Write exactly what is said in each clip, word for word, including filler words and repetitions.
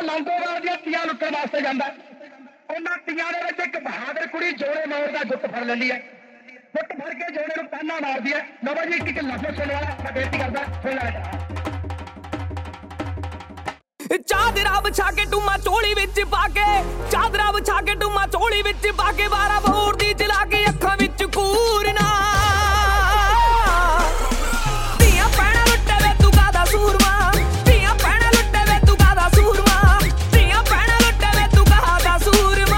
ਲੌਂਗੋਵਾਲ ਦੀਆਂ ਤੀਆਂ ਲੁੱਟਣ ਵਾਸਤੇ ਜਾਂਦਾ। ਉਹਨਾਂ ਤੀਆਂ ਦੇ ਵਿੱਚ ਇੱਕ ਬਹਾਦਰ ਕੁੜੀ ਜੋੜੇ ਮੌੜ ਦਾ ਗੁੱਟ ਫੜ ਲੈਂਦੀ ਹੈ। ਗੁੱਟ ਫੜ ਕੇ ਜੋੜੇ ਨੂੰ ਤਾਨਾ ਮਾਰਦੀ ਹੈ। ਨਵਾਂ ਜੀ ਇੱਕ ਲਫ਼ਜ਼ ਸੁਣਿਆ, ਮੈਂ ਬੇਨਤੀ ਕਰਦਾ ਸੁਣ ਲੈ। ਚਾਦਰਾ ਵਿਛਾ ਕੇ ਟੂਮਾ ਝੋਲੀ ਵਿੱਚ ਪਾ ਕੇ, ਚਾਦਰਾ ਵਿਛਾ ਕੇ ਟੂਮਾ ਝੋਲੀ ਵਿੱਚ ਪਾ ਕੇ, ਬਾਰਾਂ ਬੋਰ ਦੀ ਜਲਾ ਕੇ ਅੱਖਾਂ ਵਿੱਚ ਕੂਰਨਾ। ਧੀਆਂ ਭੈਣਾਂ ਲੁੱਟੇ ਵੇ ਤੂੰ ਕਾਹਦਾ ਸੂਰਮਾ, ਧੀਆਂ ਭੈਣਾਂ ਲੁੱਟੇ ਵੇ ਤੂੰ ਕਾਹਦਾ ਸੂਰਮਾ, ਧੀਆਂ ਭੈਣਾਂ ਲੁੱਟੇ ਵੇ ਤੂੰ ਕਾਹਦਾ ਸੂਰਮਾ।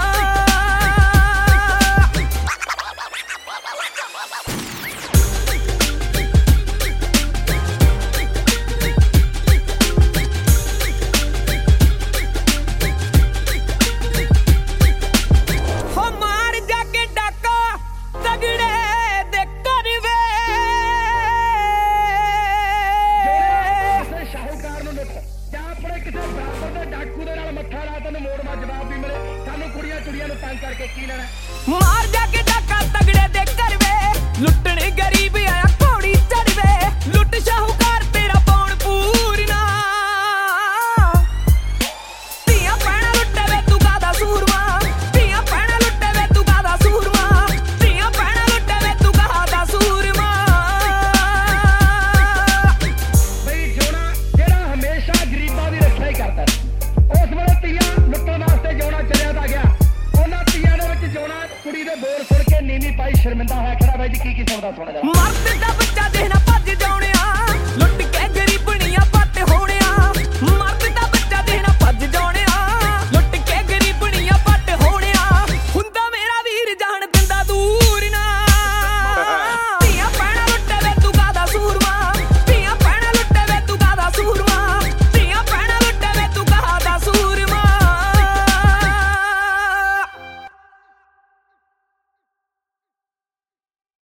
ਮਾਰ ਜਾ ਕੇ ਡਾਕਾ ਤਗੜੇ ਦੇ ਘਰ ਵੇ, ਲੁੱਟਣੇ ਗਰੀਬ ਆਇਆ ਘੋੜੀ ਚੜਵੇ, ਲੁੱਟ ਸ਼ਾਹੂਕਾਰ ਤੇਰਾ ਪੌਣ ਪੂਰਨਾ। ਧੀਆਂ ਭੈਣਾਂ ਲੁੱਟੇ ਵੇ ਤੂੰ ਕਾਹਦਾ ਸੂਰਮਾ, ਧੀਆਂ ਭੈਣਾਂ ਲੁੱਟੇ ਵੇ ਤੂੰ ਕਾਹਦਾ ਸੂਰਮਾ, ਧੀਆਂ ਭੈਣਾਂ ਲੁੱਟੇ ਵੇ ਤੂੰ ਕਾਹਦਾ ਸੂਰਮਾ। ਬਈ ਜੋੜਾ ਜਿਹੜਾ ਹਮੇਸ਼ਾ ਗਰੀਬਾਂ ਦੀ ਰੱਖਿਆ ਹੀ ਕਰਦਾ, ਉਸ ਵੇਲੇ ਧੀਆਂ ਲੁੱਟਣ ਵਾਸਤੇ ਜੋੜਾ ਚਲਿਆ ਤਾਂ ਗਿਆ। ਉਹਨਾਂ ਧੀਆਂ ਦੇ ਵਿੱਚ ਜੋੜਾ ਕੁੜੀ ਦੇ ਬੋਲ ਸੁਣ ਕੇ ਨੀਵੀਂ ਪਾਈ ਸ਼ਰਮਿੰਦਾ ਹੋਇਆ ਖੜਾ। ਬਾਈ ਜੀ ਕੀ ਕੀ ਸੁਣਦਾ ਸੁਣਦਾ ਮਰਦ ਦਾ ਬੱਚਾ ਦੇਖਣਾ